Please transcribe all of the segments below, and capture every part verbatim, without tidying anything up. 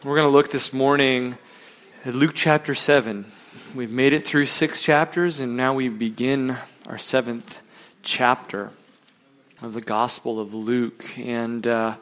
We're going to look this morning at Luke chapter seven. We've made it through six chapters, and now we begin our seventh chapter of the Gospel of Luke. And uh,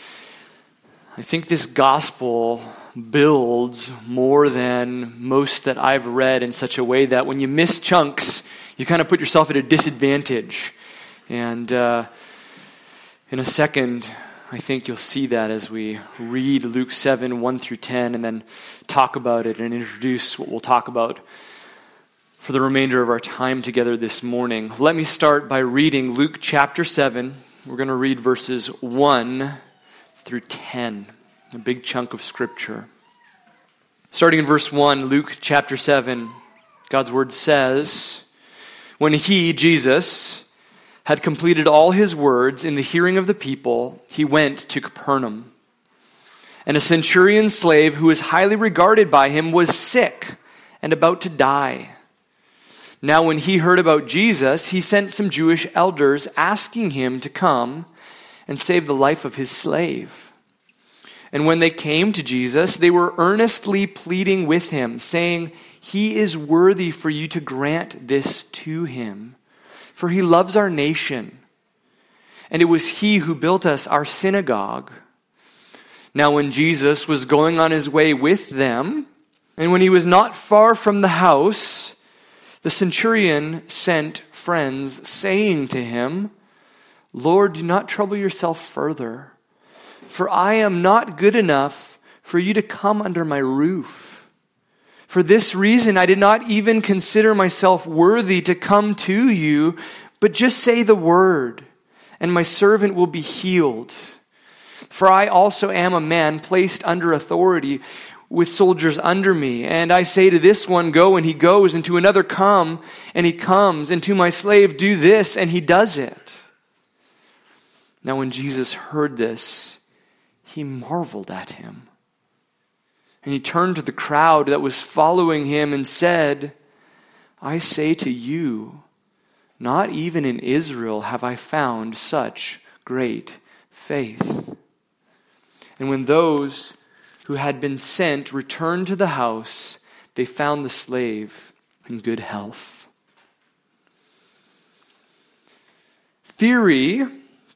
I think this Gospel builds more than most that I've read in such a way that when you miss chunks, you kind of put yourself at a disadvantage. And uh, in a second, I think you'll see that as we read Luke seven, one through ten, and then talk about it and introduce what we'll talk about for the remainder of our time together this morning. Let me start by reading Luke chapter seven. We're going to read verses one through ten, a big chunk of scripture. Starting in verse one, Luke chapter seven, God's word says, "When he, Jesus, had completed all his words in the hearing of the people, he went to Capernaum. And a centurion slave who was highly regarded by him was sick and about to die. Now when he heard about Jesus, he sent some Jewish elders asking him to come and save the life of his slave. And when they came to Jesus, they were earnestly pleading with him, saying, 'He is worthy for you to grant this to him, for he loves our nation, and it was he who built us our synagogue.' Now when Jesus was going on his way with them, and when he was not far from the house, the centurion sent friends, saying to him, 'Lord, do not trouble yourself further, for I am not good enough for you to come under my roof. For this reason, I did not even consider myself worthy to come to you, but just say the word, and my servant will be healed. For I also am a man placed under authority with soldiers under me. And I say to this one, go, and he goes, and to another, come, and he comes, and to my slave, do this, and he does it.' Now when Jesus heard this, he marveled at him. And he turned to the crowd that was following him and said, 'I say to you, not even in Israel have I found such great faith.' And when those who had been sent returned to the house, they found the slave in good health." Theory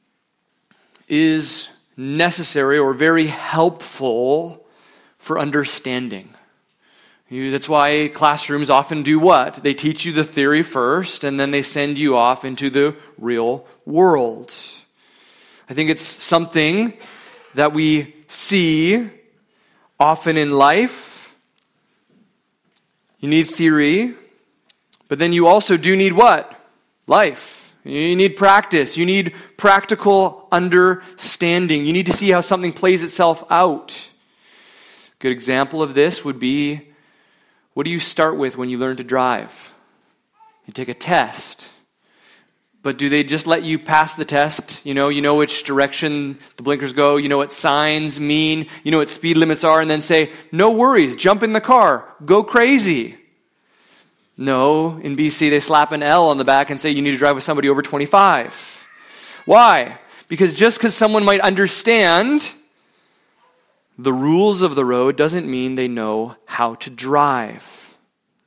is necessary or very helpful for understanding. You, that's why classrooms often do what? They teach you the theory first, and then they send you off into the real world. I think it's something that we see often in life. You need theory, but then you also do need what? Life. You need practice. You need practical understanding. You need to see how something plays itself out. Good example of this would be, what do you start with when you learn to drive? You take a test. But do they just let you pass the test? You know, you know which direction the blinkers go, you know what signs mean, you know what speed limits are, and then say, no worries, jump in the car, go crazy. No, in B C they slap an L on the back and say you need to drive with somebody over twenty-five. Why? Because just because someone might understand the rules of the road doesn't mean they know how to drive.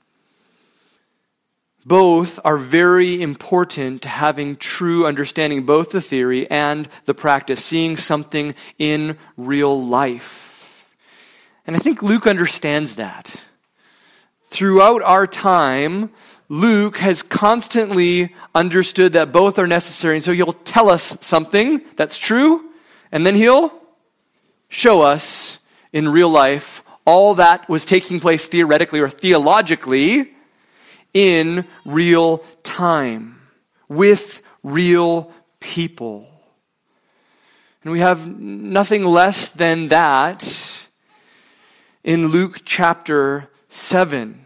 Both are very important to having true understanding, both the theory and the practice, seeing something in real life. And I think Luke understands that. Throughout our time, Luke has constantly understood that both are necessary, and so he'll tell us something that's true, and then he'll show us in real life all that was taking place theoretically or theologically in real time with real people. And we have nothing less than that in Luke chapter seven.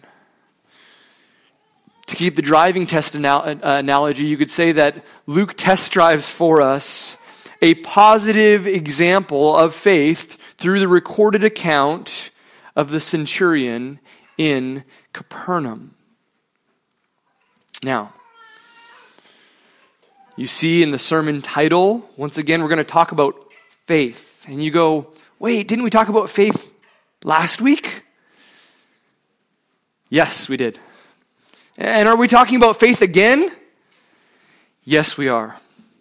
To keep the driving test anal- analogy, you could say that Luke test drives for us a positive example of faith through the recorded account of the centurion in Capernaum. Now, you see in the sermon title, once again, we're going to talk about faith. And you go, wait, didn't we talk about faith last week? Yes, we did. And are we talking about faith again? Yes, we are.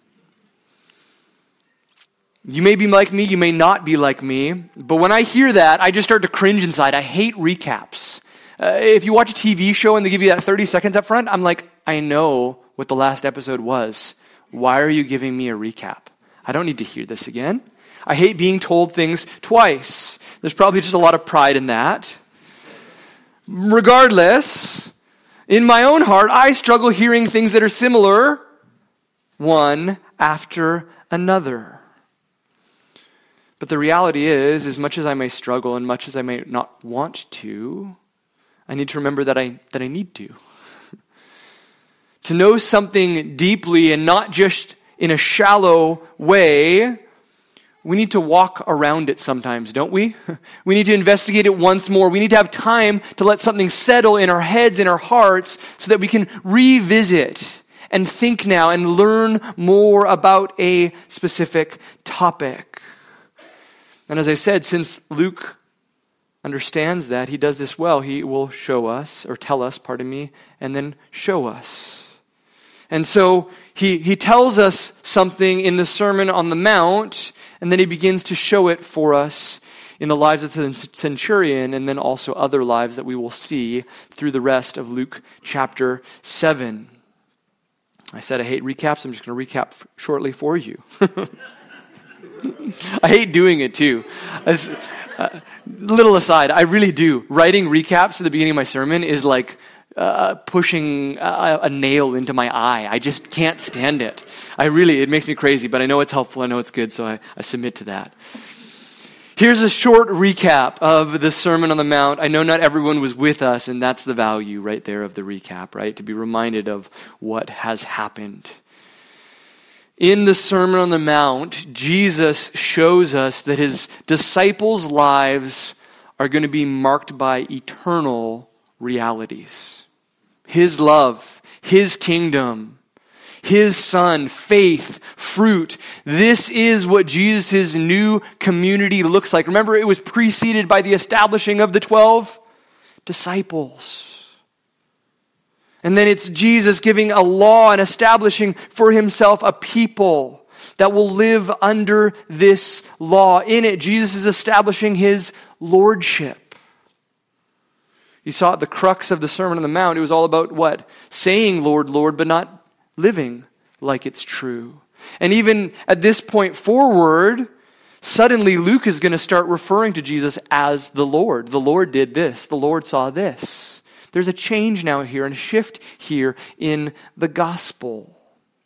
You may be like me, you may not be like me, but when I hear that, I just start to cringe inside. I hate recaps. Uh, if you watch a T V show and they give you that thirty seconds up front, I'm like, I know what the last episode was. Why are you giving me a recap? I don't need to hear this again. I hate being told things twice. There's probably just a lot of pride in that. Regardless, in my own heart, I struggle hearing things that are similar, one after another. But the reality is, as much as I may struggle and much as I may not want to, I need to remember that I that I need to. To know something deeply and not just in a shallow way, we need to walk around it sometimes, don't we? We need to investigate it once more. We need to have time to let something settle in our heads, in our hearts, so that we can revisit and think now and learn more about a specific topic. And as I said, since Luke understands that, he does this well. He will show us, or tell us, pardon me, and then show us. And so he, he tells us something in the Sermon on the Mount, and then he begins to show it for us in the lives of the centurion, and then also other lives that we will see through the rest of Luke chapter seven. I said I hate recaps. I'm just going to recap shortly for you. I hate doing it too. As, uh, little aside, I really do. Writing recaps at the beginning of my sermon is like uh, pushing a, a nail into my eye. I just can't stand it. I really, it makes me crazy, but I know it's helpful. I know it's good, so I, I submit to that. Here's a short recap of the Sermon on the Mount. I know not everyone was with us, and that's the value right there of the recap, right? To be reminded of what has happened. In the Sermon on the Mount, Jesus shows us that his disciples' lives are going to be marked by eternal realities. His love, his kingdom, his son, faith, fruit. This is what Jesus' new community looks like. Remember, it was preceded by the establishing of the twelve disciples. And then it's Jesus giving a law and establishing for himself a people that will live under this law. In it, Jesus is establishing his lordship. You saw at the crux of the Sermon on the Mount, it was all about what? Saying Lord, Lord, but not living like it's true. And even at this point forward, suddenly Luke is going to start referring to Jesus as the Lord. The Lord did this. The Lord saw this. There's a change now here and a shift here in the gospel.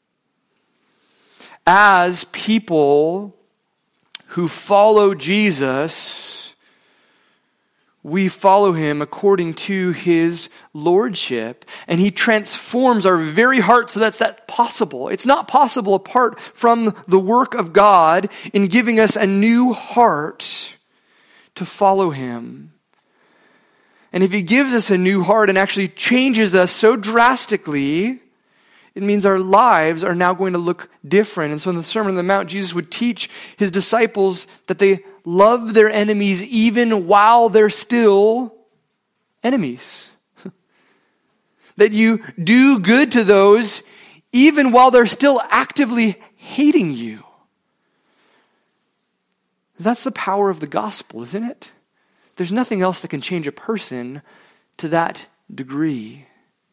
As people who follow Jesus, we follow him according to his lordship, and he transforms our very heart so that's that possible. It's not possible apart from the work of God in giving us a new heart to follow him. And if he gives us a new heart and actually changes us so drastically, it means our lives are now going to look different. And so in the Sermon on the Mount, Jesus would teach his disciples that they love their enemies even while they're still enemies. That you do good to those even while they're still actively hating you. That's the power of the gospel, isn't it? There's nothing else that can change a person to that degree.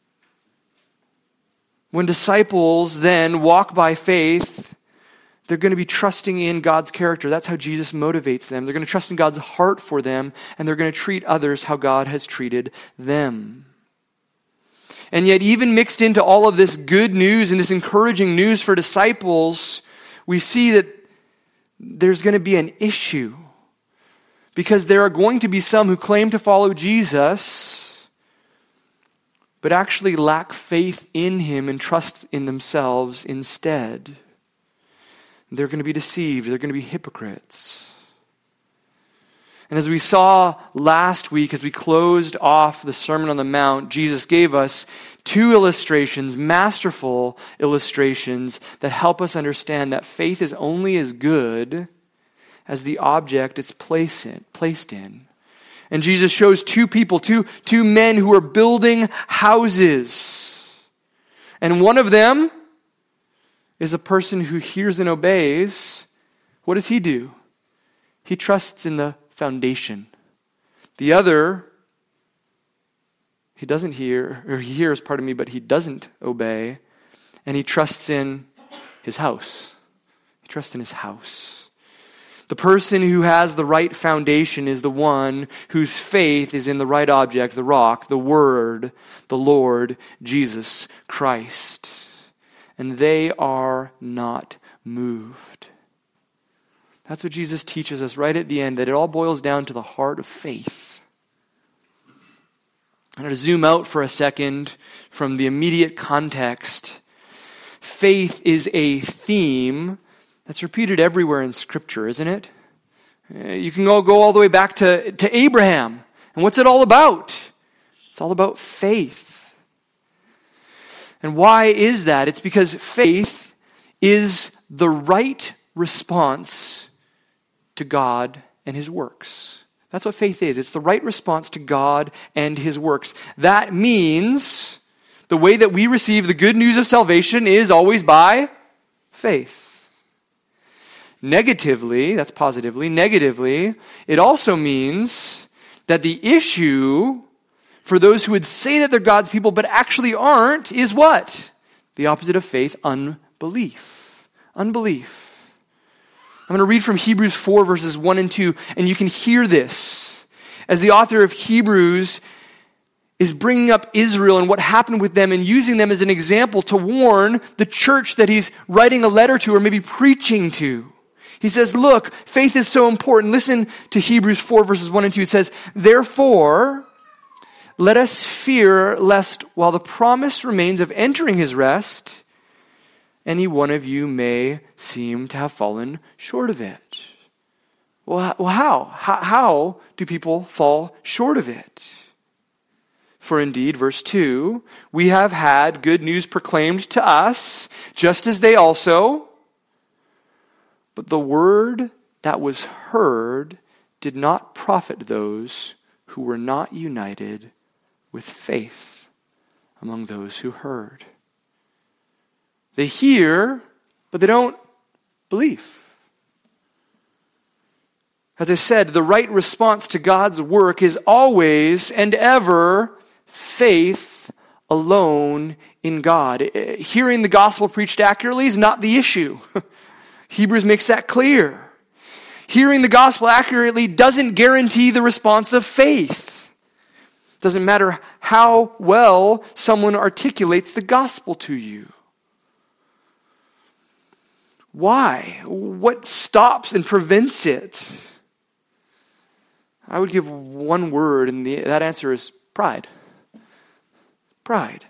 When disciples then walk by faith, they're going to be trusting in God's character. That's how Jesus motivates them. They're going to trust in God's heart for them, and they're going to treat others how God has treated them. And yet, even mixed into all of this good news and this encouraging news for disciples, we see that there's going to be an issue. Because there are going to be some who claim to follow Jesus, but actually lack faith in him and trust in themselves instead. They're going to be deceived. They're going to be hypocrites. And as we saw last week, as we closed off the Sermon on the Mount, Jesus gave us two illustrations, masterful illustrations, that help us understand that faith is only as good as the object it's placed in, placed in. And Jesus shows two people, two, two men who are building houses. And one of them is a person who hears and obeys. What does he do? He trusts in the foundation. The other, he doesn't hear, or he hears, pardon me, but he doesn't obey. And he trusts in his house. He trusts in his house. The person who has the right foundation is the one whose faith is in the right object, the rock, the Word, the Lord Jesus Christ. And they are not moved. That's what Jesus teaches us right at the end, that it all boils down to the heart of faith. I'm going to zoom out for a second from the immediate context. Faith is a theme that's repeated everywhere in Scripture, isn't it? You can all go all the way back to, to Abraham. And what's it all about? It's all about faith. And why is that? It's because faith is the right response to God and His works. That's what faith is. It's the right response to God and His works. That means the way that we receive the good news of salvation is always by faith. Negatively, that's positively, negatively, it also means that the issue for those who would say that they're God's people but actually aren't is what? The opposite of faith, unbelief. Unbelief. I'm going to read from Hebrews four verses one and two, and you can hear this as the author of Hebrews is bringing up Israel and what happened with them and using them as an example to warn the church that he's writing a letter to or maybe preaching to. He says, look, faith is so important. Listen to Hebrews four verses one and two. It says, therefore, let us fear lest while the promise remains of entering his rest, any one of you may seem to have fallen short of it. Well, how? How, how do people fall short of it? For indeed, verse two, we have had good news proclaimed to us, just as they also. But the word that was heard did not profit those who were not united with faith among those who heard. They hear, but they don't believe. As I said, the right response to God's work is always and ever faith alone in God. Hearing the gospel preached accurately is not the issue. Hebrews makes that clear. Hearing the gospel accurately doesn't guarantee the response of faith. Doesn't matter how well someone articulates the gospel to you. Why? What stops and prevents it? I would give one word, and the, that answer is pride. Pride.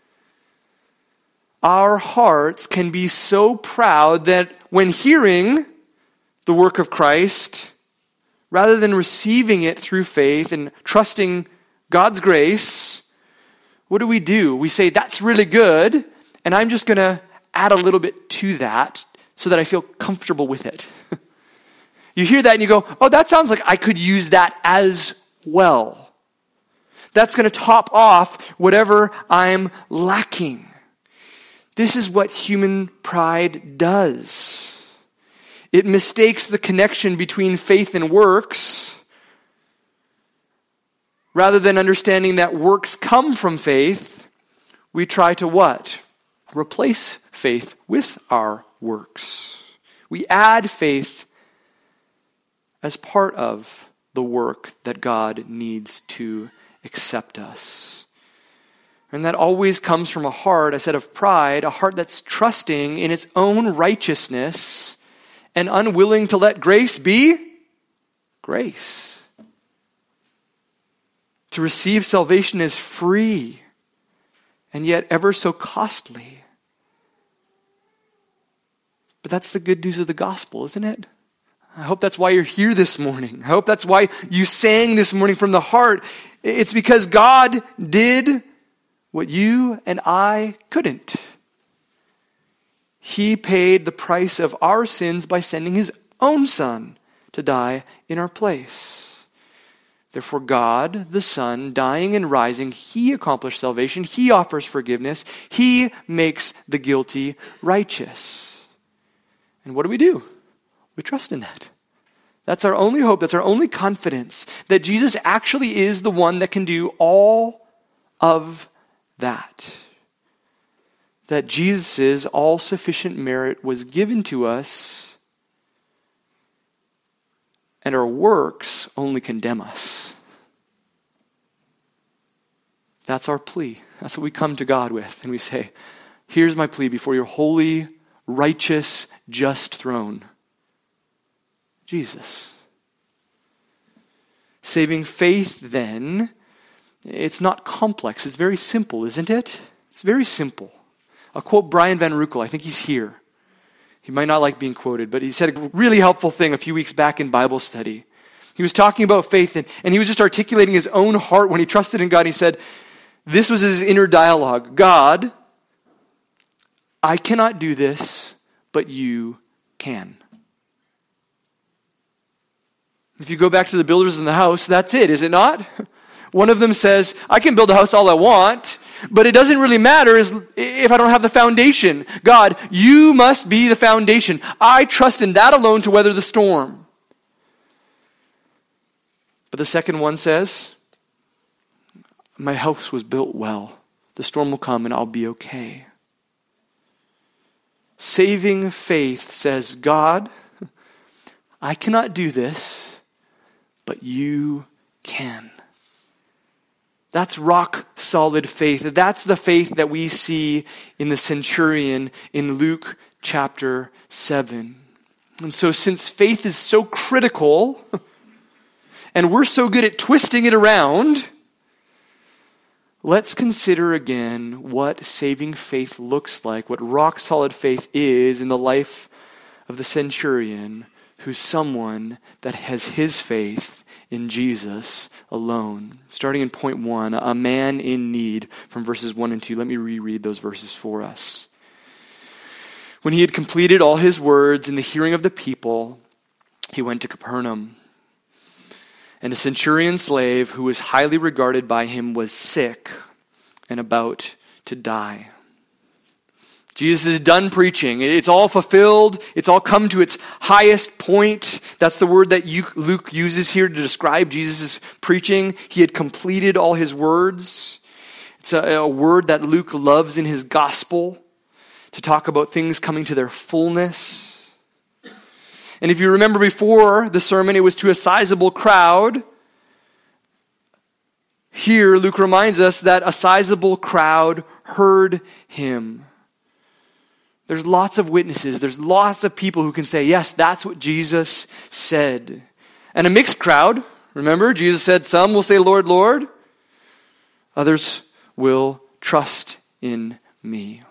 Our hearts can be so proud that when hearing the work of Christ, rather than receiving it through faith and trusting God's grace, what do we do? We say, that's really good, and I'm just going to add a little bit to that so that I feel comfortable with it. You hear that and you go, oh, that sounds like I could use that as well. That's going to top off whatever I'm lacking. This is what human pride does. It mistakes the connection between faith and works. Rather than understanding that works come from faith, we try to what? Replace faith with our works. We add faith as part of the work that God needs to accept us. And that always comes from a heart, I said, of pride, a heart that's trusting in its own righteousness and unwilling to let grace be grace. To receive salvation is free and yet ever so costly. But that's the good news of the gospel, isn't it? I hope that's why you're here this morning. I hope that's why you sang this morning from the heart. It's because God did what you and I couldn't. He paid the price of our sins by sending his own son to die in our place. Therefore, God, the Son, dying and rising, he accomplished salvation. He offers forgiveness. He makes the guilty righteous. And what do we do? We trust in that. That's our only hope. That's our only confidence, that Jesus actually is the one that can do all of that. That Jesus' all-sufficient merit was given to us, and our works only condemn us. That's our plea. That's what we come to God with. And we say, here's my plea before your holy, righteous, just throne. Jesus. Saving faith, then, it's not complex. It's very simple, isn't it? It's very simple. I'll quote Brian Van Ruckel. I think he's here. He might not like being quoted, but he said a really helpful thing a few weeks back in Bible study. He was talking about faith, and, and he was just articulating his own heart when he trusted in God. He said, this was his inner dialogue. God, I cannot do this, but you can. If you go back to the builders in the house, that's it, is it not? One of them says, I can build a house all I want, but it doesn't really matter if I don't have the foundation. God, you must be the foundation. I trust in that alone to weather the storm. But the second one says, my house was built well. The storm will come and I'll be okay. Saving faith says, God, I cannot do this, but you can. That's rock solid faith. That's the faith that we see in the centurion in Luke chapter seven. And so since faith is so critical, and we're so good at twisting it around, let's consider again what saving faith looks like, what rock solid faith is in the life of the centurion, who's someone that has his faith in Jesus alone. Starting in point one, a man in need, from verses one and two. Let me reread those verses for us. When he had completed all his words in the hearing of the people, he went to Capernaum. And a centurion slave who was highly regarded by him was sick and about to die. Jesus is done preaching. It's all fulfilled. It's all come to its highest point. That's the word that Luke uses here to describe Jesus' preaching. He had completed all his words. It's a, a word that Luke loves in his gospel to talk about things coming to their fullness. And if you remember before the sermon, it was to a sizable crowd. Here, Luke reminds us that a sizable crowd heard him. There's lots of witnesses. There's lots of people who can say, yes, that's what Jesus said. And a mixed crowd. Remember, Jesus said, some will say, Lord, Lord. Others will trust in me.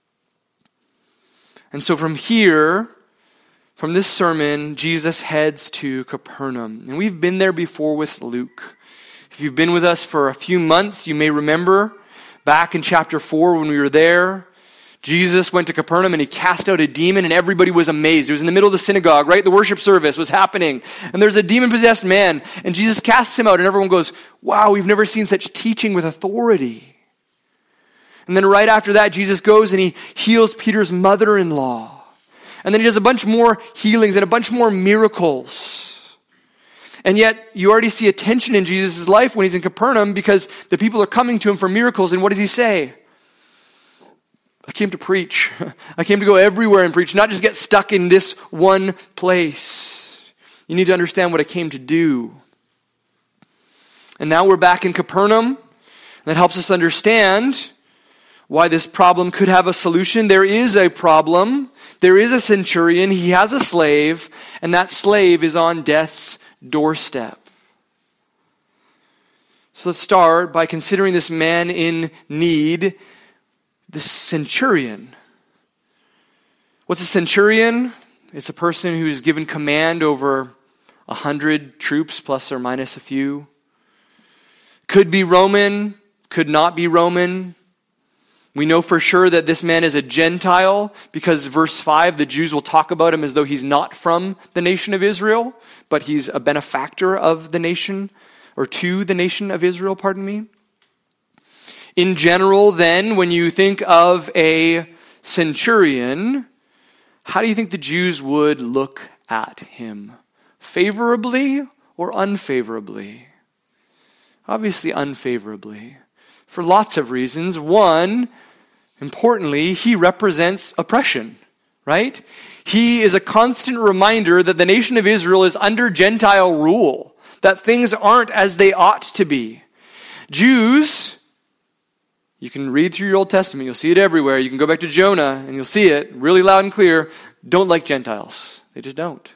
And so from here, from this sermon, Jesus heads to Capernaum. And we've been there before with Luke. If you've been with us for a few months, you may remember back in chapter four when we were there, Jesus went to Capernaum and he cast out a demon and everybody was amazed. It was in the middle of the synagogue, right? The worship service was happening. And there's a demon-possessed man and Jesus casts him out and everyone goes, wow, we've never seen such teaching with authority. And then right after that, Jesus goes and he heals Peter's mother-in-law. And then he does a bunch more healings and a bunch more miracles. And yet, you already see a tension in Jesus' life when he's in Capernaum because the people are coming to him for miracles. And what does he say? I came to preach. I came to go everywhere and preach, not just get stuck in this one place. You need to understand what I came to do. And now we're back in Capernaum. That helps us understand why this problem could have a solution. There is a problem. There is a centurion. He has a slave, and that slave is on death's doorstep. So let's start by considering this man in need, this centurion. What's a centurion? It's a person who is given command over a hundred troops, plus or minus a few. Could be Roman, could not be Roman. We know for sure that this man is a Gentile because verse five, the Jews will talk about him as though he's not from the nation of Israel, but he's a benefactor of the nation or to the nation of Israel, pardon me. In general, then, when you think of a centurion, how do you think the Jews would look at him? Favorably or unfavorably? Obviously unfavorably. For lots of reasons. One, importantly, he represents oppression, right? He is a constant reminder that the nation of Israel is under Gentile rule, that things aren't as they ought to be. Jews, you can read through your Old Testament, you'll see it everywhere. You can go back to Jonah and you'll see it really loud and clear. Don't like Gentiles. They just don't.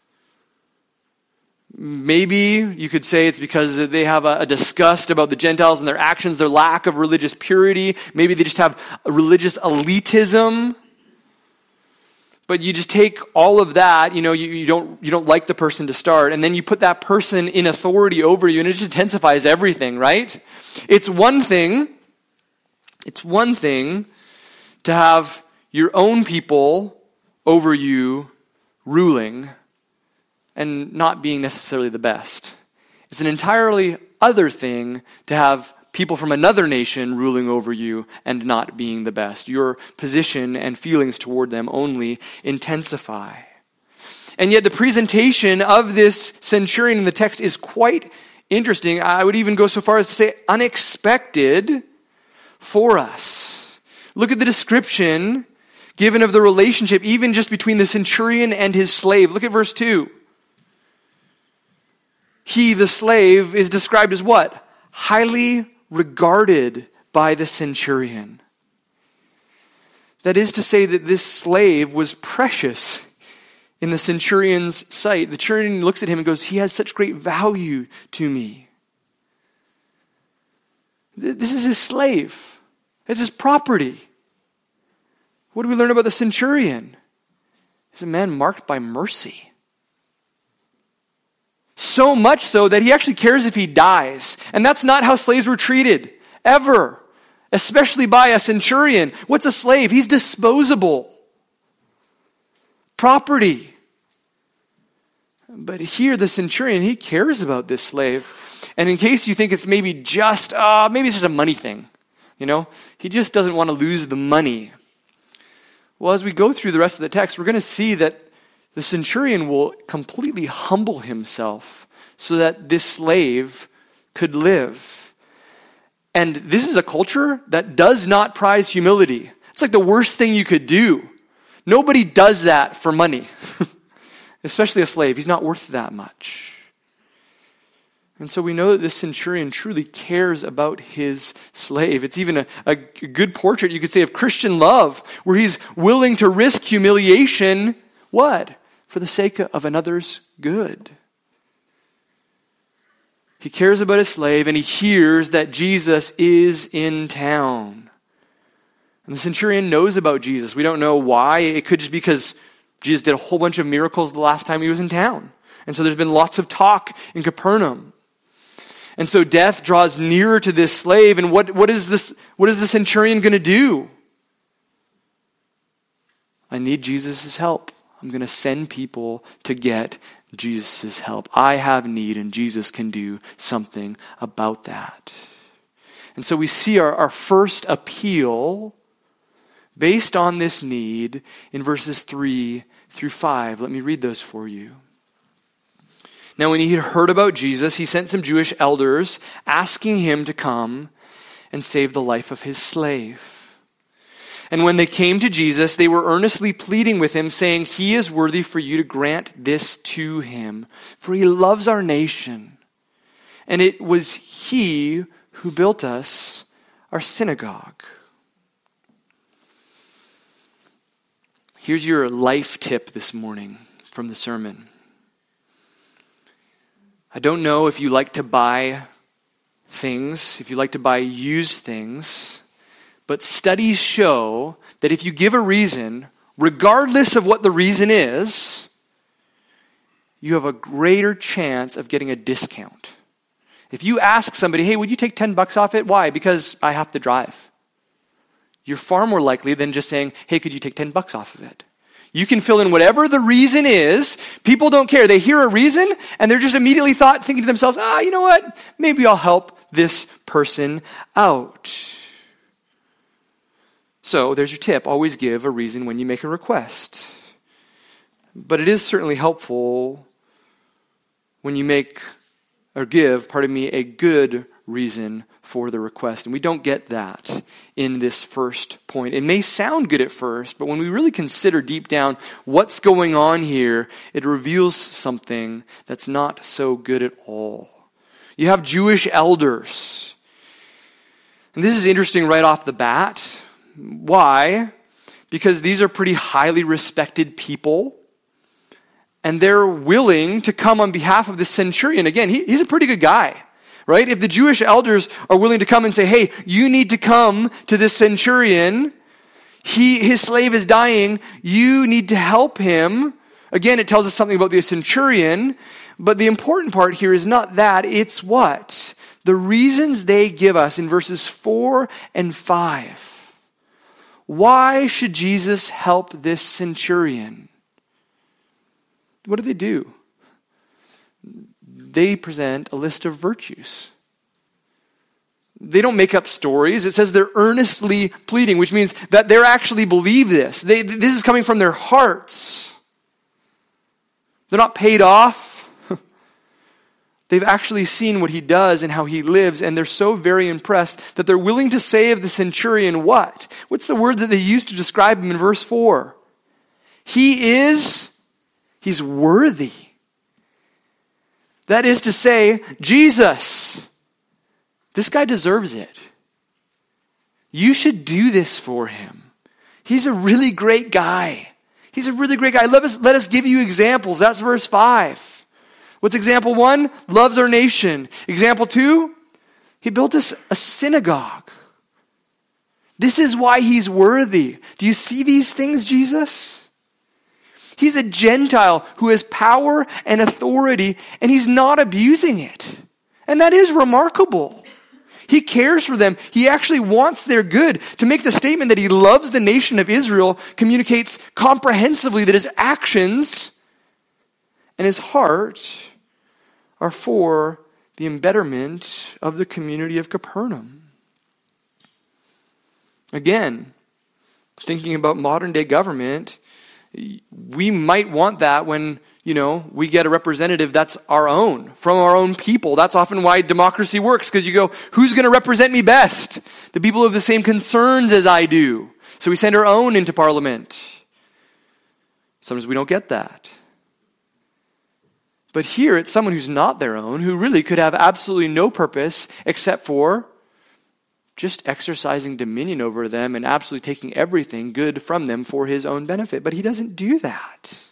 Maybe you could say it's because they have a, a disgust about the Gentiles and their actions, their lack of religious purity. Maybe they just have a religious elitism. But you just take all of that, you know, you, you don't you don't like the person to start, and then you put that person in authority over you, and it just intensifies everything, right? It's one thing, it's one thing to have your own people over you ruling and not being necessarily the best. It's an entirely other thing to have people from another nation ruling over you and not being the best. Your position and feelings toward them only intensify. And yet the presentation of this centurion in the text is quite interesting. I would even go so far as to say unexpected for us. Look at the description given of the relationship, even just between the centurion and his slave. Look at verse two. He, the slave, is described as what? Highly regarded by the centurion. That is to say that this slave was precious in the centurion's sight. The centurion looks at him and goes, he has such great value to me. This is his slave. It's his property. What do we learn about the centurion? He's a man marked by mercy. So much so that he actually cares if he dies. And that's not how slaves were treated, ever. Especially by a centurion. What's a slave? He's disposable. Property. But here the centurion, he cares about this slave. And in case you think it's maybe just, uh, maybe it's just a money thing. You know, he just doesn't want to lose the money. Well, as we go through the rest of the text, we're going to see that the centurion will completely humble himself so that this slave could live. And this is a culture that does not prize humility. It's like the worst thing you could do. Nobody does that for money, especially a slave. He's not worth that much. And so we know that this centurion truly cares about his slave. It's even a, a good portrait, you could say, of Christian love, where he's willing to risk humiliation. What? For the sake of another's good. He cares about his slave, and he hears that Jesus is in town. And the centurion knows about Jesus. We don't know why. It could just be because Jesus did a whole bunch of miracles the last time he was in town. And so there's been lots of talk in Capernaum. And so death draws nearer to this slave, and what, what is this, what is the centurion going to do? I need Jesus' help. I'm going to send people to get Jesus' help. I have need, and Jesus can do something about that. And so we see our, our first appeal based on this need in verses three through five. Let me read those for you. Now, when he had heard about Jesus, he sent some Jewish elders asking him to come and save the life of his slave. And when they came to Jesus, they were earnestly pleading with him, saying, he is worthy for you to grant this to him, for he loves our nation. And it was he who built us our synagogue. Here's your life tip this morning from the sermon. I don't know if you like to buy things, if you like to buy used things, but studies show that if you give a reason, regardless of what the reason is, you have a greater chance of getting a discount. If you ask somebody, hey, would you take ten bucks off it? Why? Because I have to drive. You're far more likely than just saying, hey, could you take ten bucks off of it? You can fill in whatever the reason is. People don't care. They hear a reason, and they're just immediately thought, thinking to themselves, ah, you know what? Maybe I'll help this person out. So there's your tip. Always give a reason when you make a request. But it is certainly helpful when you make or give, pardon me, a good reason for the request. And we don't get that in this first point. It may sound good at first, but when we really consider deep down what's going on here, it reveals something that's not so good at all. You have Jewish elders. And this is interesting right off the bat. Why? Because these are pretty highly respected people. And they're willing to come on behalf of the centurion. Again, he, he's a pretty good guy, right? If the Jewish elders are willing to come and say, hey, you need to come to this centurion. He, his slave is dying. You need to help him. Again, it tells us something about the centurion. But the important part here is not that. It's what? The reasons they give us in verses four and five. Why should Jesus help this centurion? What do they do? They present a list of virtues. They don't make up stories. It says they're earnestly pleading, which means that they actually believe this. They, this is coming from their hearts. They're not paid off. They've actually seen what he does and how he lives, and they're so very impressed that they're willing to say of the centurion what? What's the word that they use to describe him in verse four? He is... He's worthy. That is to say, Jesus, this guy deserves it. You should do this for him. He's a really great guy. He's a really great guy. Let us, let us give you examples. That's verse five. What's example one? Loves our nation. Example two? He built us a synagogue. This is why he's worthy. Do you see these things, Jesus? He's a Gentile who has power and authority, and he's not abusing it. And that is remarkable. He cares for them. He actually wants their good. To make the statement that he loves the nation of Israel communicates comprehensively that his actions and his heart are for the embetterment of the community of Capernaum. Again, thinking about modern day government, we might want that when, you know, we get a representative that's our own, from our own people. That's often why democracy works, because you go, who's going to represent me best? The people who have the same concerns as I do. So we send our own into parliament. Sometimes we don't get that. But here it's someone who's not their own, who really could have absolutely no purpose except for just exercising dominion over them and absolutely taking everything good from them for his own benefit. But he doesn't do that.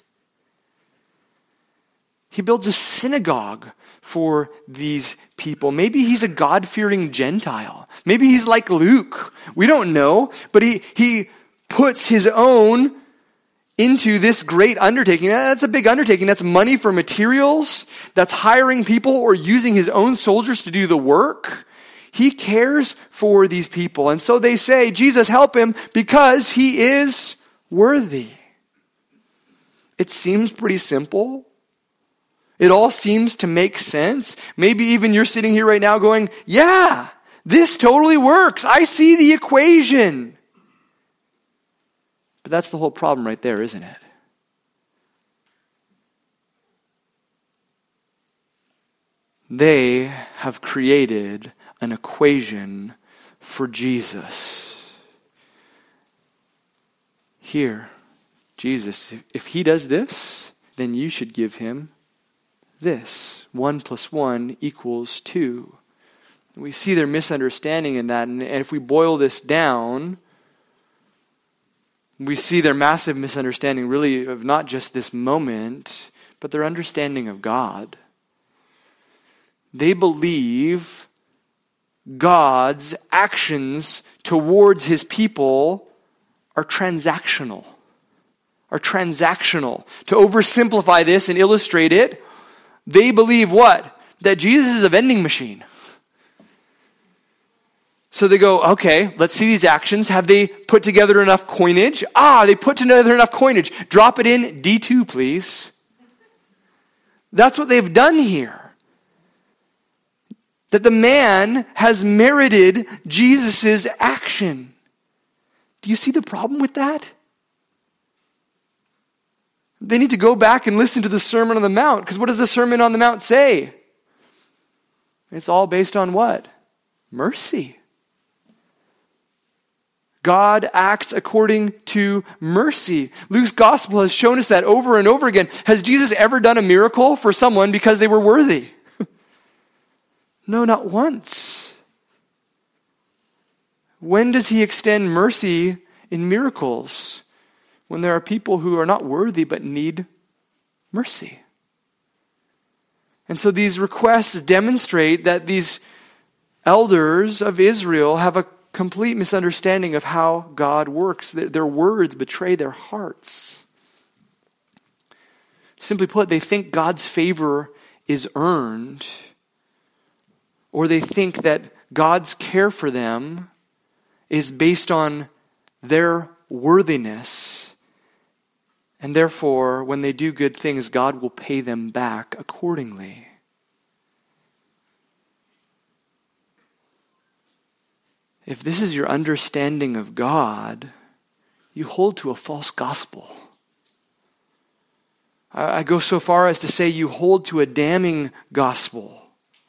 He builds a synagogue for these people. Maybe he's a God-fearing Gentile. Maybe he's like Luke. We don't know. But he, he puts his own into this great undertaking. That's a big undertaking. That's money for materials. That's hiring people or using his own soldiers to do the work. He cares for these people. And so they say, Jesus, help him because he is worthy. It seems pretty simple. It all seems to make sense. Maybe even you're sitting here right now going, yeah, this totally works. I see the equation. But that's the whole problem right there, isn't it? They have created an equation for Jesus. Here, Jesus, if he does this, then you should give him this. One plus one equals two. We see their misunderstanding in that, and if we boil this down, we see their massive misunderstanding really of not just this moment, but their understanding of God. They believe God's actions towards his people are transactional. Are transactional. To oversimplify this and illustrate it, they believe what? That Jesus is a vending machine. So they go, okay, let's see these actions. Have they put together enough coinage? Ah, they put together enough coinage. Drop it in D two, please. That's what they've done here. That the man has merited Jesus' action. Do you see the problem with that? They need to go back and listen to the Sermon on the Mount, because what does the Sermon on the Mount say? It's all based on what? Mercy. God acts according to mercy. Luke's gospel has shown us that over and over again. Has Jesus ever done a miracle for someone because they were worthy? No, not once. When does he extend mercy in miracles? When there are people who are not worthy but need mercy. And so these requests demonstrate that these elders of Israel have a complete misunderstanding of how God works. Their words betray their hearts. Simply put, they think God's favor is earned, or they think that God's care for them is based on their worthiness, and therefore, when they do good things, God will pay them back accordingly. If this is your understanding of God, you hold to a false gospel. I go so far as to say you hold to a damning gospel.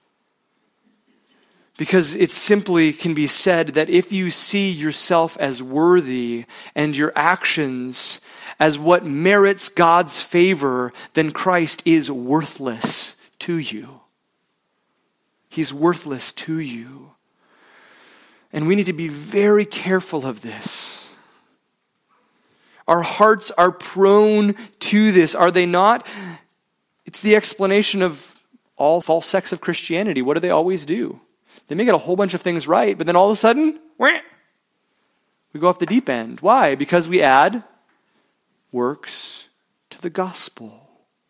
Because it simply can be said that if you see yourself as worthy and your actions as what merits God's favor, then Christ is worthless to you. He's worthless to you. And we need to be very careful of this. Our hearts are prone to this, are they not? It's the explanation of all false sects of Christianity. What do they always do? They may get a whole bunch of things right, but then all of a sudden, we go off the deep end. Why? Because we add works to the gospel.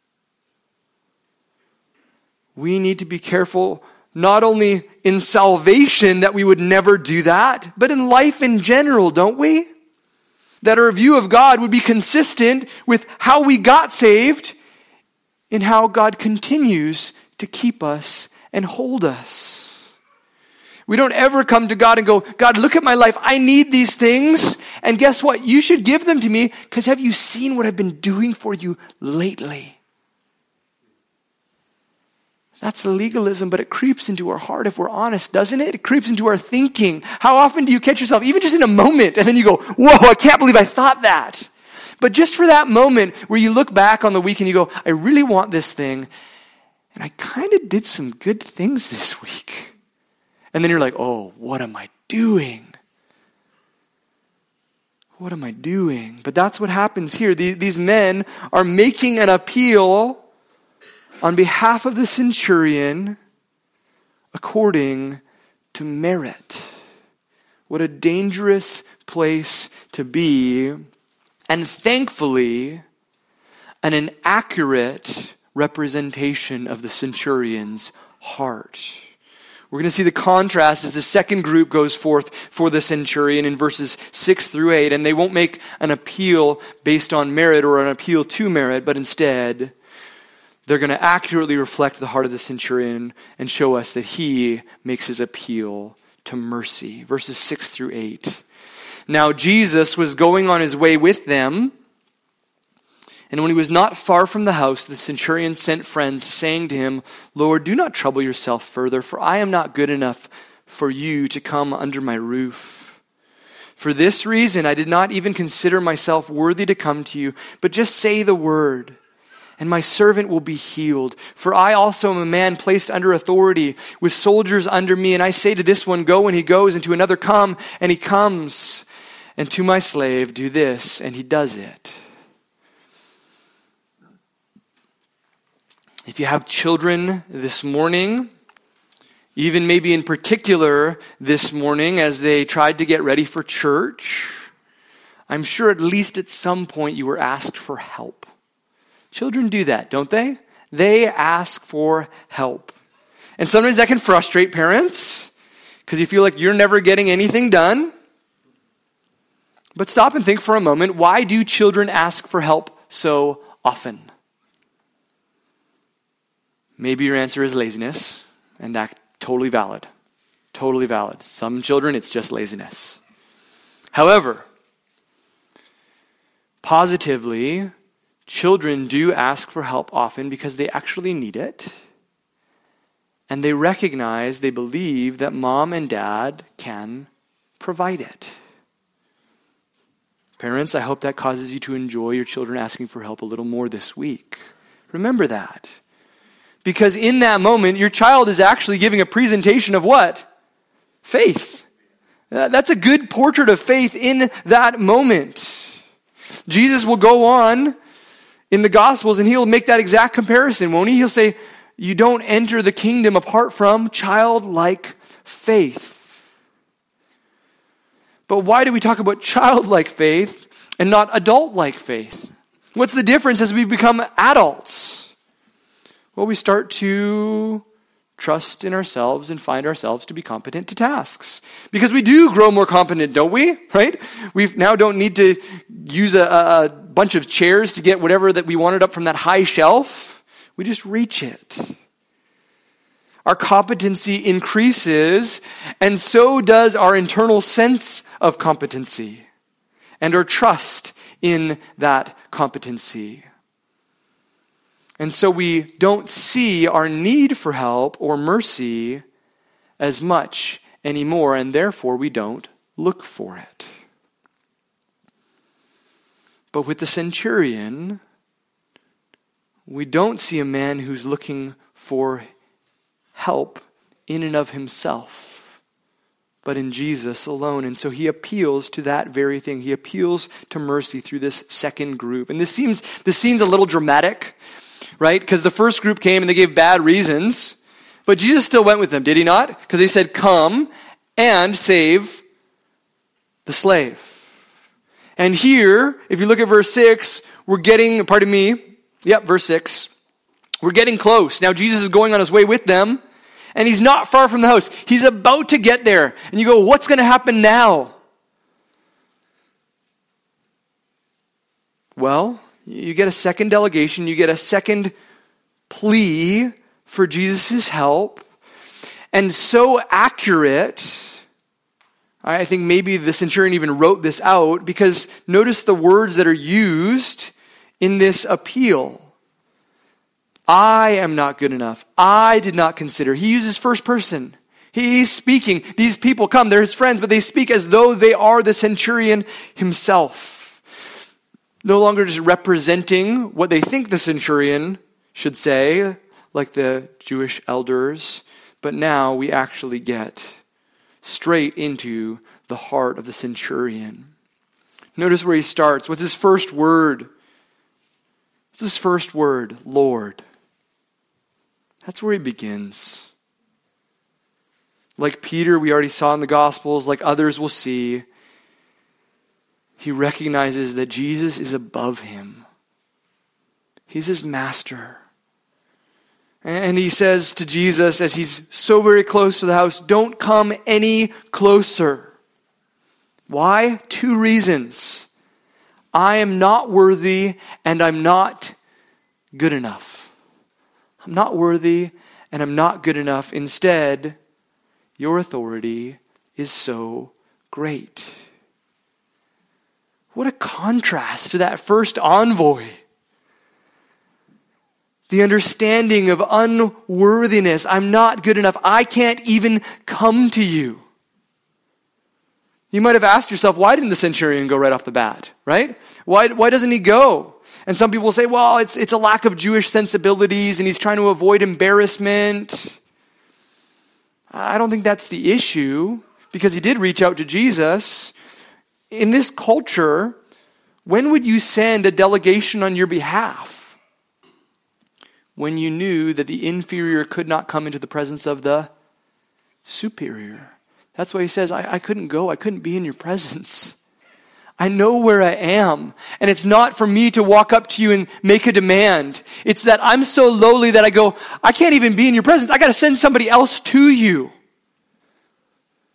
We need to be careful not only in salvation that we would never do that, but in life in general, don't we? That our view of God would be consistent with how we got saved and how God continues to keep us and hold us. We don't ever come to God and go, God, look at my life. I need these things. And guess what? You should give them to me, because have you seen what I've been doing for you lately? That's legalism, but it creeps into our heart if we're honest, doesn't it? It creeps into our thinking. How often do you catch yourself, even just in a moment, and then you go, whoa, I can't believe I thought that. But just for that moment where you look back on the week and you go, I really want this thing, and I kind of did some good things this week. And then you're like, oh, what am I doing? What am I doing? But that's what happens here. These men are making an appeal on behalf of the centurion according to merit. What a dangerous place to be. And thankfully, an inaccurate representation of the centurion's heart. We're going to see the contrast as the second group goes forth for the centurion in verses six through eight. And they won't make an appeal based on merit or an appeal to merit, but instead, they're going to accurately reflect the heart of the centurion and show us that he makes his appeal to mercy. Verses six through eight. Now Jesus was going on his way with them, and when he was not far from the house, the centurion sent friends, saying to him, Lord, do not trouble yourself further, for I am not good enough for you to come under my roof. For this reason I did not even consider myself worthy to come to you, but just say the word, and my servant will be healed. For I also am a man placed under authority, with soldiers under me, and I say to this one, go, and he goes, and to another, come, and he comes, and to my slave, do this, and he does it. If you have children this morning, even maybe in particular this morning as they tried to get ready for church, I'm sure at least at some point you were asked for help. Children do that, don't they? They ask for help. And sometimes that can frustrate parents, Because you feel like you're never getting anything done? But stop and think for a moment, why do children ask for help so often? Maybe your answer is laziness, and that's totally valid. Totally valid. Some children, it's just laziness. However, positively, children do ask for help often because they actually need it. And they recognize, they believe that mom and dad can provide it. Parents, I hope that causes you to enjoy your children asking for help a little more this week. Remember that. Because in that moment, your child is actually giving a presentation of what? Faith. That's a good portrait of faith in that moment. Jesus will go on in the Gospels and he'll make that exact comparison, won't he? He'll say, you don't enter the kingdom apart from childlike faith. But why do we talk about childlike faith and not adult-like faith? What's the difference as we become adults? Well, we start to trust in ourselves and find ourselves to be competent to tasks. Because we do grow more competent, don't we? Right? We now don't need to use a, a bunch of chairs to get whatever that we wanted up from that high shelf. We just reach it. Our competency increases, and so does our internal sense of competency and our trust in that competency. And so we don't see our need for help or mercy as much anymore, and therefore we don't look for it. But with the centurion, we don't see a man who's looking for help in and of himself, but in Jesus alone. And so he appeals to that very thing. He appeals to mercy through this second group. And this seems this seems a little dramatic, right? Because the first group came and they gave bad reasons, but Jesus still went with them, did he not? Because he said, come and save the slave. And here, if you look at verse six, we're getting, pardon me, yep, verse six. We're getting close. Now Jesus is going on his way with them, and he's not far from the house. He's about to get there. And you go, what's going to happen now? Well, you get a second delegation. You get a second plea for Jesus' help. And so accurate, I think maybe the centurion even wrote this out, because notice the words that are used in this appeal. I am not good enough. I did not consider. He uses first person. He's speaking. These people come. They're his friends, but they speak as though they are the centurion himself. No longer just representing what they think the centurion should say, like the Jewish elders, but now we actually get straight into the heart of the centurion. Notice where he starts. What's his first word? What's his first word? Lord. That's where he begins. Like Peter, we already saw in the Gospels, like others will see, he recognizes that Jesus is above him. He's his master. And he says to Jesus, as he's so very close to the house, don't come any closer. Why? Two reasons. I am not worthy and I'm not good enough. I'm not worthy and I'm not good enough. Instead, your authority is so great. What a contrast to that first envoy. The understanding of unworthiness. I'm not good enough. I can't even come to you. You might have asked yourself, why didn't the centurion go right off the bat, right? Why, why doesn't he go? And some people will say, well, it's, it's a lack of Jewish sensibilities and he's trying to avoid embarrassment. I don't think that's the issue, because he did reach out to Jesus. In this culture, when would you send a delegation on your behalf? When you knew that the inferior could not come into the presence of the superior. That's why he says, I, I couldn't go. I couldn't be in your presence. I know where I am. And it's not for me to walk up to you and make a demand. It's that I'm so lowly that I go, I can't even be in your presence. I got to send somebody else to you.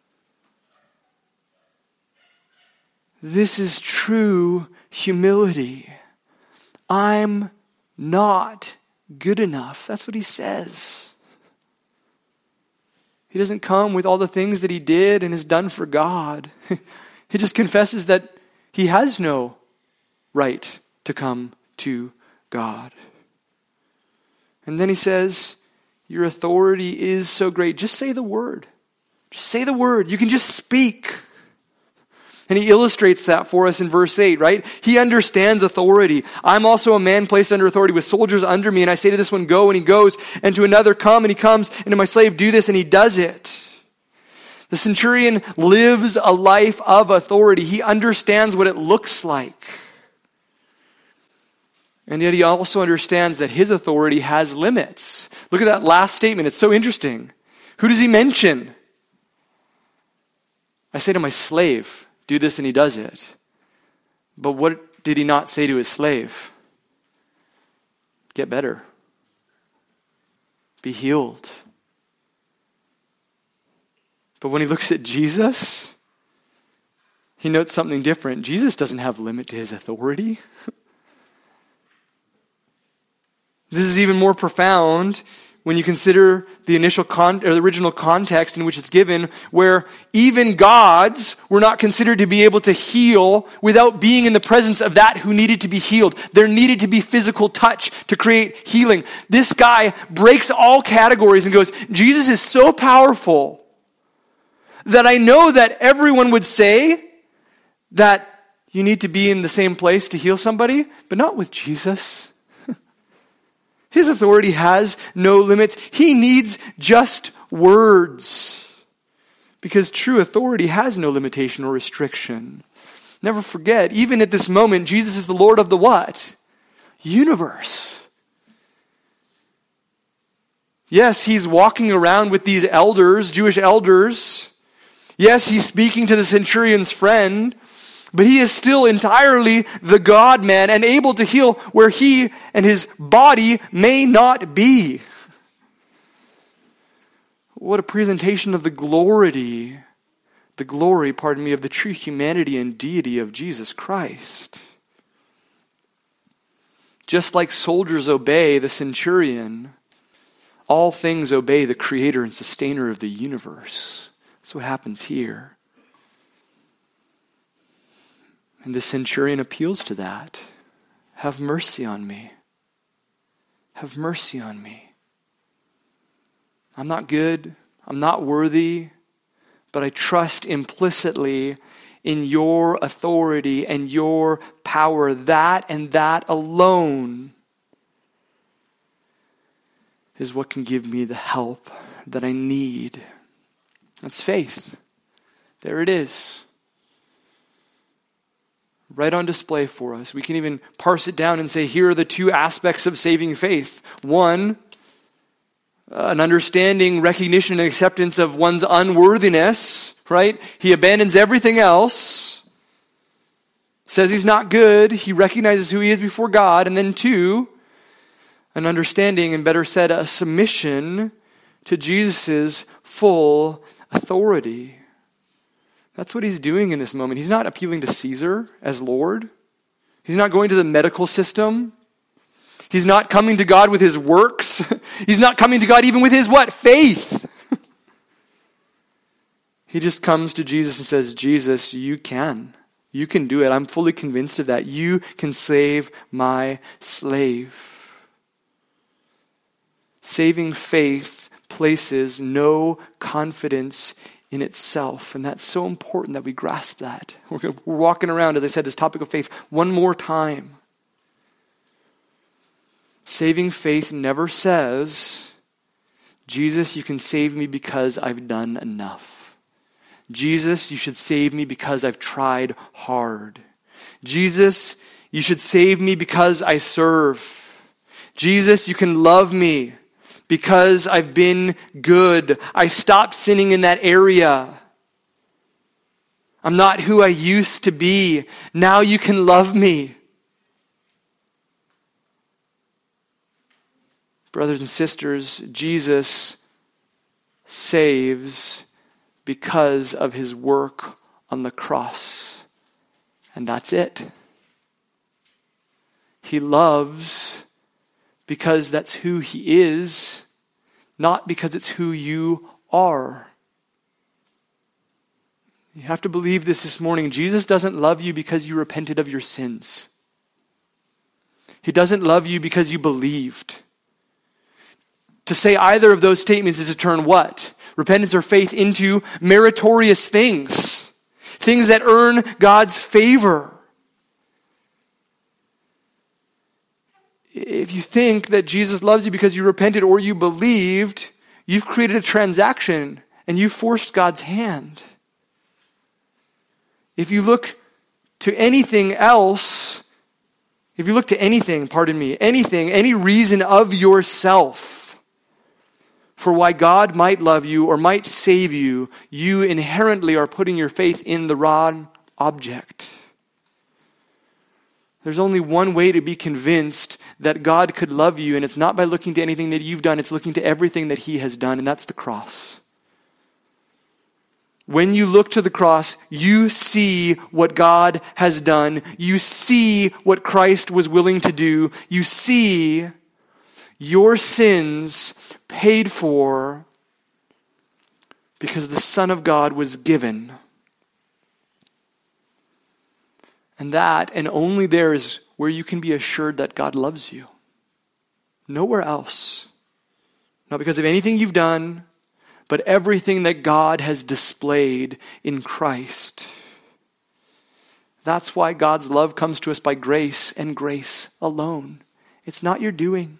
This is true humility. I'm not good enough. That's what he says. He doesn't come with all the things that he did and has done for God. He just confesses that he has no right to come to God. And then he says, your authority is so great. Just say the word. Just say the word. You can just speak. And he illustrates that for us in verse eight, right? He understands authority. I'm also a man placed under authority with soldiers under me. And I say to this one, go, and he goes. And to another, come, and he comes. And to my slave, do this, and he does it. The centurion lives a life of authority. He understands what it looks like. And yet he also understands that his authority has limits. Look at that last statement. It's so interesting. Who does he mention? I say to my slave, do this, and he does it. But what did he not say to his slave? Get better. Be healed. But when he looks at Jesus, he notes something different. Jesus doesn't have limit to his authority. This is even more profound when you consider the initial con- or the original context in which it's given, where even gods were not considered to be able to heal without being in the presence of that who needed to be healed. There needed to be physical touch to create healing. This guy breaks all categories and goes, Jesus is so powerful that I know that everyone would say that you need to be in the same place to heal somebody, but not with Jesus. His authority has no limits. He needs just words. Because true authority has no limitation or restriction. Never forget, even at this moment, Jesus is the Lord of the what? Universe. Yes, he's walking around with these elders, Jewish elders. Yes, he's speaking to the centurion's friend. But he is still entirely the God-man and able to heal where he and his body may not be. What a presentation of the glory, the glory, pardon me, of the true humanity and deity of Jesus Christ. Just like soldiers obey the centurion, all things obey the creator and sustainer of the universe. That's what happens here. And the centurion appeals to that. Have mercy on me. Have mercy on me. I'm not good. I'm not worthy. But I trust implicitly in your authority and your power. That and that alone is what can give me the help that I need. That's faith. There it is. Right on display for us. We can even parse it down and say, here are the two aspects of saving faith. One, an understanding, recognition, and acceptance of one's unworthiness, right? He abandons everything else, says he's not good, he recognizes who he is before God, and then two, an understanding, and better said, a submission to Jesus' full authority. That's what he's doing in this moment. He's not appealing to Caesar as Lord. He's not going to the medical system. He's not coming to God with his works. He's not coming to God even with his what? Faith. He just comes to Jesus and says, Jesus, you can. You can do it. I'm fully convinced of that. You can save my slave. Saving faith places no confidence in itself. And that's so important that we grasp that. We're, we're walking around, as I said, this topic of faith one more time. Saving faith never says, Jesus, you can save me because I've done enough. Jesus, you should save me because I've tried hard. Jesus, you should save me because I serve. Jesus, you can love me because I've been good. I stopped sinning in that area. I'm not who I used to be. Now you can love me. Brothers and sisters, Jesus saves because of his work on the cross. And that's it. He loves because that's who he is, not because it's who you are. You have to believe this this morning. Jesus doesn't love you because you repented of your sins. He doesn't love you because you believed. To say either of those statements is to turn what? Repentance or faith into meritorious things. Things that earn God's favor. If you think that Jesus loves you because you repented or you believed, you've created a transaction and you forced God's hand. If you look to anything else, if you look to anything, pardon me, anything, any reason of yourself for why God might love you or might save you, you inherently are putting your faith in the wrong object. There's only one way to be convinced that God could love you, and it's not by looking to anything that you've done, it's looking to everything that he has done, and that's the cross. When you look to the cross, you see what God has done. You see what Christ was willing to do. You see your sins paid for because the Son of God was given. And that, and only there, is where you can be assured that God loves you. Nowhere else. Not because of anything you've done, but everything that God has displayed in Christ. That's why God's love comes to us by grace and grace alone. It's not your doing.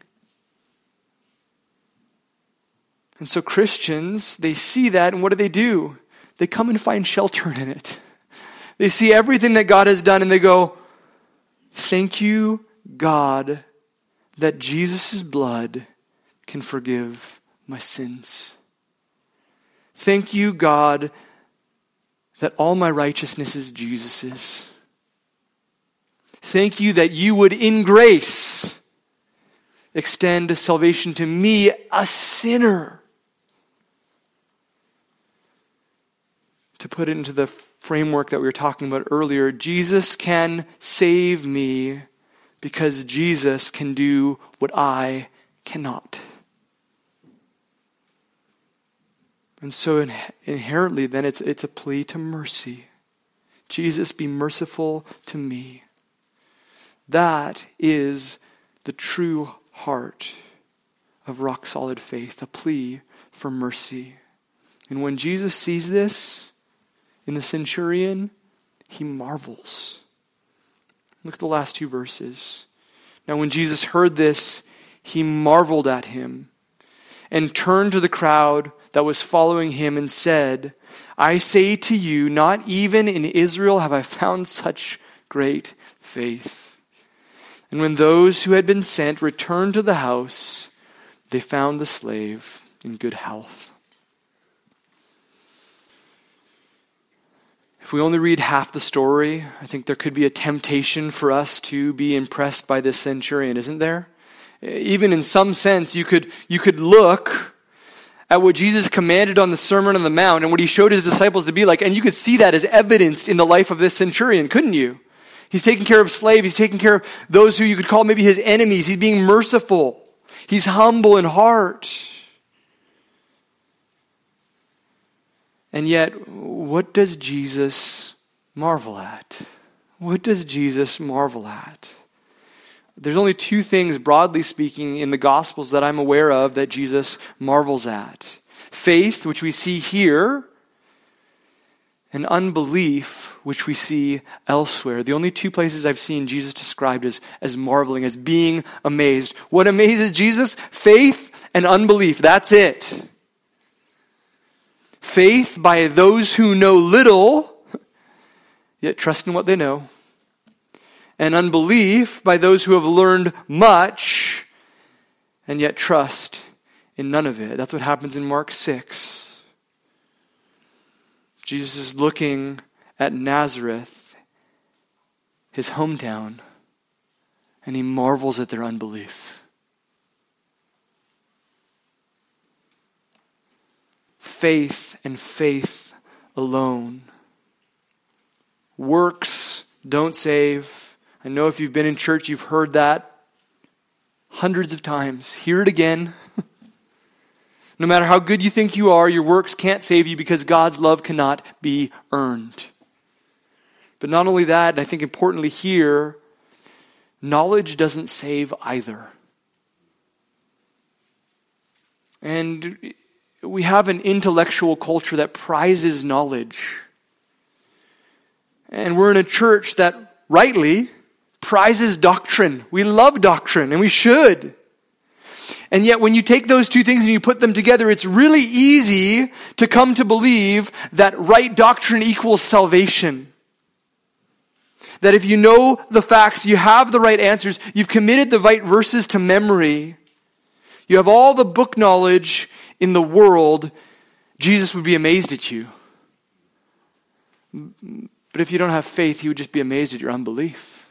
And so Christians, they see that, and what do they do? They come and find shelter in it. They see everything that God has done and they go, thank you, God, that Jesus' blood can forgive my sins. Thank you, God, that all my righteousness is Jesus's. Thank you that you would, in grace, extend salvation to me, a sinner. To put it into the framework that we were talking about earlier, Jesus can save me because Jesus can do what I cannot. And so in, inherently then it's, it's a plea to mercy. Jesus, be merciful to me. That is the true heart of rock-solid faith, a plea for mercy. And when Jesus sees this in the centurion, he marvels. Look at the last two verses. Now when Jesus heard this, he marveled at him and turned to the crowd that was following him and said, I say to you, not even in Israel have I found such great faith. And when those who had been sent returned to the house, they found the slave in good health. If we only read half the story, I think there could be a temptation for us to be impressed by this centurion, isn't there? Even in some sense, you could, you could look at what Jesus commanded on the Sermon on the Mount and what he showed his disciples to be like, and you could see that as evidenced in the life of this centurion, couldn't you? He's taking care of slaves. He's taking care of those who you could call maybe his enemies. He's being merciful. He's humble in heart. And yet, what does Jesus marvel at? What does Jesus marvel at? There's only two things, broadly speaking, in the Gospels that I'm aware of that Jesus marvels at. Faith, which we see here, and unbelief, which we see elsewhere. The only two places I've seen Jesus described as, as marveling, as being amazed. What amazes Jesus? Faith and unbelief. That's it. Faith by those who know little, yet trust in what they know. And unbelief by those who have learned much, and yet trust in none of it. That's what happens in Mark six. Jesus is looking at Nazareth, his hometown, and he marvels at their unbelief. Faith and faith alone. Works don't save. I know if you've been in church, you've heard that hundreds of times. Hear it again. No matter how good you think you are, your works can't save you because God's love cannot be earned. But not only that, and I think importantly here, knowledge doesn't save either. And we have an intellectual culture that prizes knowledge. And we're in a church that rightly prizes doctrine. We love doctrine, and we should. And yet when you take those two things and you put them together, it's really easy to come to believe that right doctrine equals salvation. That if you know the facts, you have the right answers, you've committed the right verses to memory, you have all the book knowledge in the world, Jesus would be amazed at you. But if you don't have faith, he would just be amazed at your unbelief.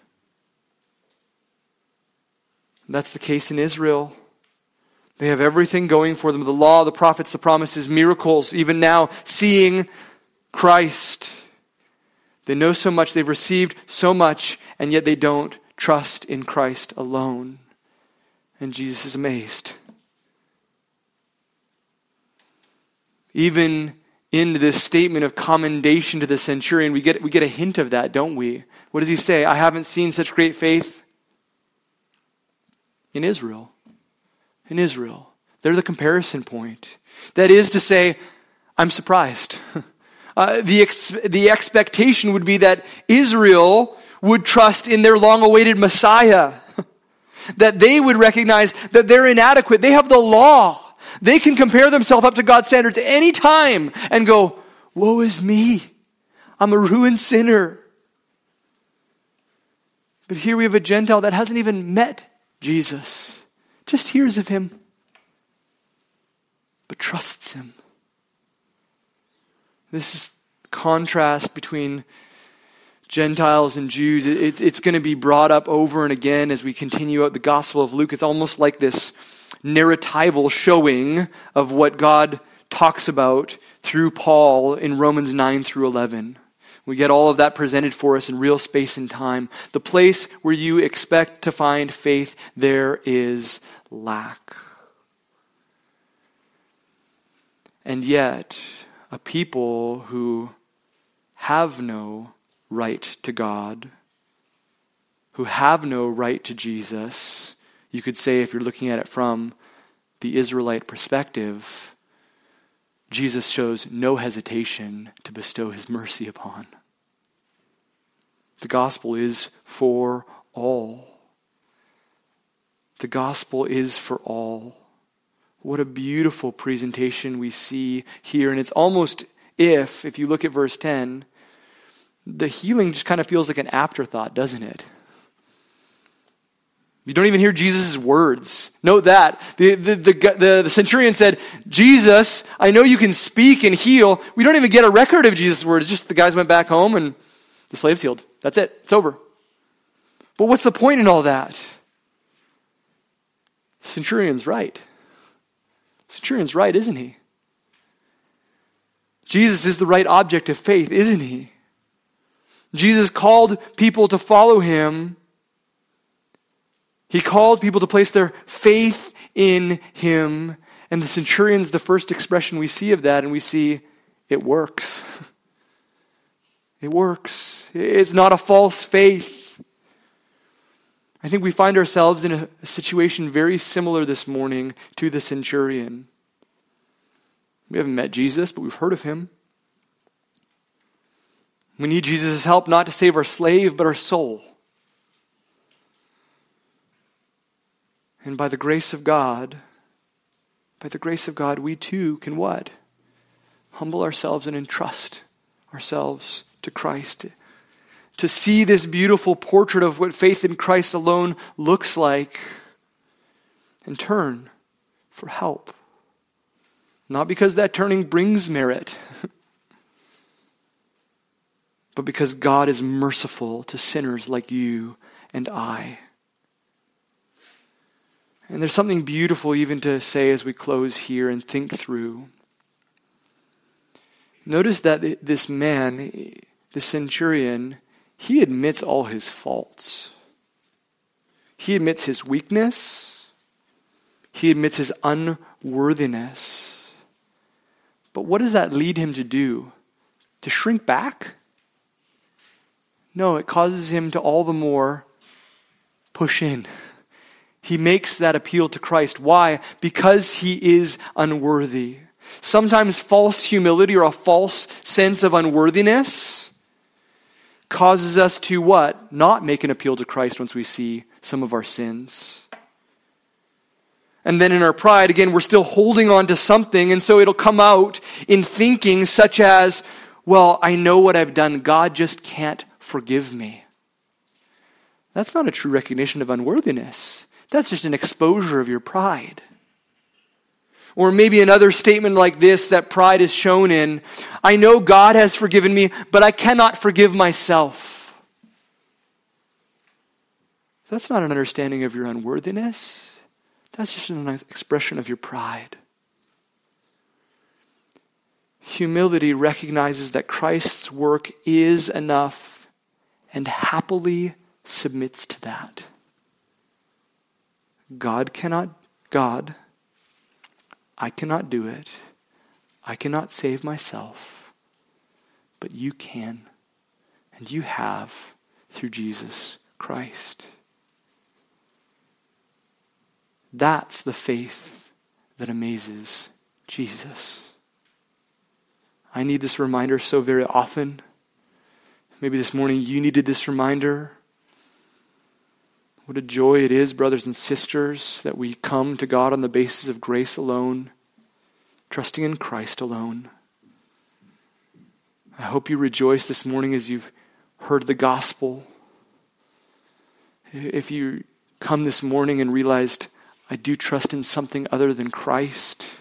That's the case in Israel. They have everything going for them. The law, the prophets, the promises, miracles, even now seeing Christ. They know so much, they've received so much, and yet they don't trust in Christ alone. And Jesus is amazed. Even in this statement of commendation to the centurion, we get, we get a hint of that, don't we? What does he say? I haven't seen such great faith in Israel. In Israel. They're the comparison point. That is to say, I'm surprised. Uh, the, ex- the expectation would be that Israel would trust in their long-awaited Messiah. That they would recognize that they're inadequate. They have the law. They can compare themselves up to God's standards any time and go, woe is me. I'm a ruined sinner. But here we have a Gentile that hasn't even met Jesus. Just hears of him, but trusts him. This is contrast between Gentiles and Jews. It, it's going to be brought up over and again as we continue out the Gospel of Luke. It's almost like this narratival showing of what God talks about through Paul in Romans nine through eleven. We get all of that presented for us in real space and time. The place where you expect to find faith, there is lack. And yet, a people who have no right to God, who have no right to Jesus, you could say if you're looking at it from the Israelite perspective, Jesus shows no hesitation to bestow his mercy upon. The gospel is for all. The gospel is for all. What a beautiful presentation we see here. And it's almost if, if you look at verse ten, the healing just kind of feels like an afterthought, doesn't it? You don't even hear Jesus' words. Note that. The, the, the, the, the centurion said, Jesus, I know you can speak and heal. We don't even get a record of Jesus' words. Just the guys went back home and the slave's healed. That's it. It's over. But what's the point in all that? The centurion's right. The centurion's right, isn't he? Jesus is the right object of faith, isn't he? Jesus called people to follow him. He called people to place their faith in him. And the centurion's the first expression we see of that, and we see it works. It works. It's not a false faith. I think we find ourselves in a, a situation very similar this morning to the centurion. We haven't met Jesus, but we've heard of him. We need Jesus' help not to save our slave, but our soul. And by the grace of God, by the grace of God, we too can what? Humble ourselves and entrust ourselves to Christ. To see this beautiful portrait of what faith in Christ alone looks like. And turn for help. Not because that turning brings merit, but because God is merciful to sinners like you and I. And there's something beautiful even to say as we close here and think through. Notice that this man, the centurion, he admits all his faults. He admits his weakness. He admits his unworthiness. But what does that lead him to do? To shrink back? No, it causes him to all the more push in. He makes that appeal to Christ. Why? Because he is unworthy. Sometimes false humility or a false sense of unworthiness causes us to what? Not make an appeal to Christ once we see some of our sins. And then in our pride, again, we're still holding on to something, and so it'll come out in thinking such as, well, I know what I've done. God just can't forgive me. That's not a true recognition of unworthiness. That's just an exposure of your pride. Or maybe another statement like this that pride is shown in, I know God has forgiven me, but I cannot forgive myself. That's not an understanding of your unworthiness. That's just an expression of your pride. Humility recognizes that Christ's work is enough and happily submits to that. God cannot, God, I cannot do it. I cannot save myself. But you can, and you have through Jesus Christ. That's the faith that amazes Jesus. I need this reminder so very often. Maybe this morning you needed this reminder. What a joy it is, brothers and sisters, that we come to God on the basis of grace alone, trusting in Christ alone. I hope you rejoice this morning as you've heard the gospel. If you come this morning and realized, I do trust in something other than Christ,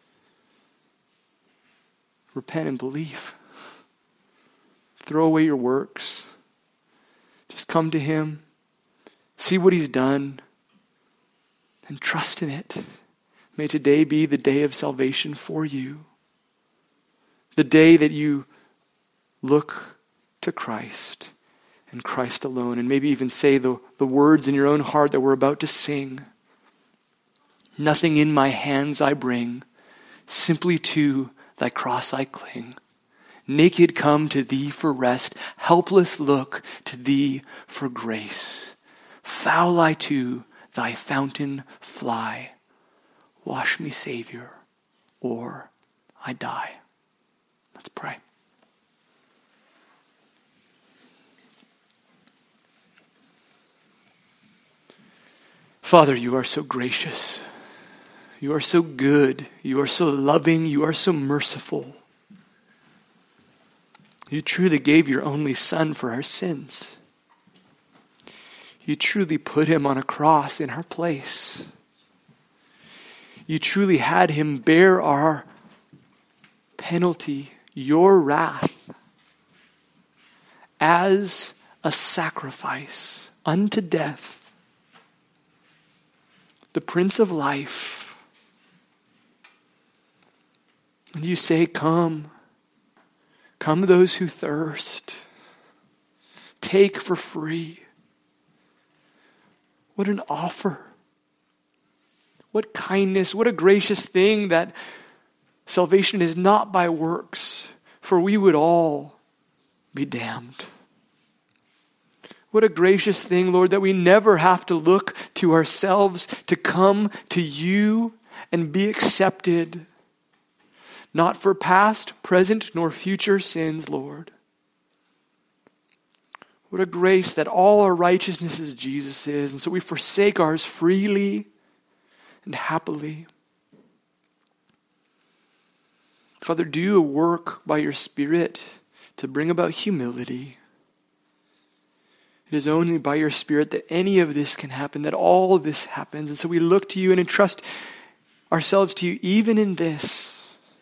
repent and believe. Throw away your works. Just come to him. See what he's done. And trust in it. May today be the day of salvation for you. The day that you look to Christ and Christ alone. And maybe even say the, the words in your own heart that we're about to sing. Nothing in my hands I bring, simply to thy cross I cling. Naked come to thee for rest, helpless look to thee for grace. Foul I to thy fountain fly. Wash me, Savior, or I die. Let's pray. Father, you are so gracious. You are so good. You are so loving. You are so merciful. You truly gave your only Son for our sins. You truly put him on a cross in our place. You truly had him bear our penalty, your wrath, as a sacrifice unto death. The Prince of Life. And you say, come. Come those who thirst. Take for free. What an offer. What kindness. What a gracious thing that salvation is not by works, for we would all be damned. What a gracious thing, Lord, that we never have to look to ourselves to come to you and be accepted. Not for past, present, nor future sins, Lord. What a grace that all our righteousness is Jesus', and so we forsake ours freely and happily. Father, do a work by your Spirit to bring about humility. It is only by your Spirit that any of this can happen, that all of this happens. And so we look to you and entrust ourselves to you even in this.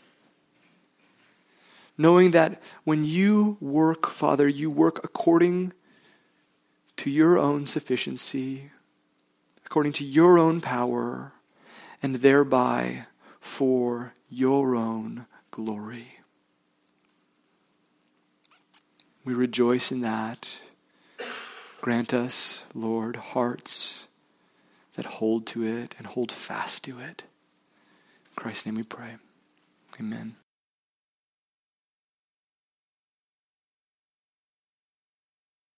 Knowing that when you work, Father, you work according to your own sufficiency, according to your own power, and thereby for your own glory. We rejoice in that. Grant us, Lord, hearts that hold to it and hold fast to it. In Christ's name we pray. Amen.